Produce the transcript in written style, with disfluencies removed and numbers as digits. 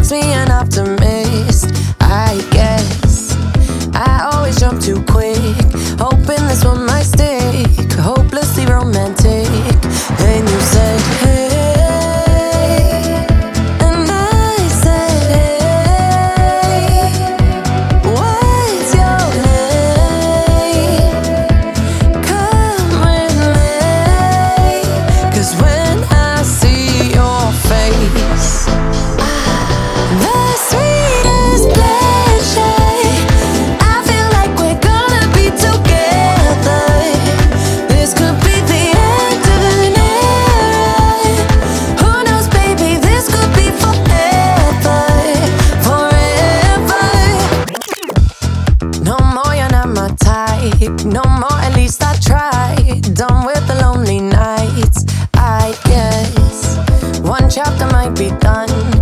makes me an optimist, I guess. I always jump too quick, hoping this one might stick. Hopelessly romantic. And you said, hey, and I said, hey, what's your name? Come with me, 'cause when I see your face, the sweetest pleasure, I feel like we're gonna be together. This could be the end of an era. Who knows, baby, this could be forever, forever. No more, you're not my type. No more, at least I tried. Done with the lonely nights, I guess. One chapter might be done,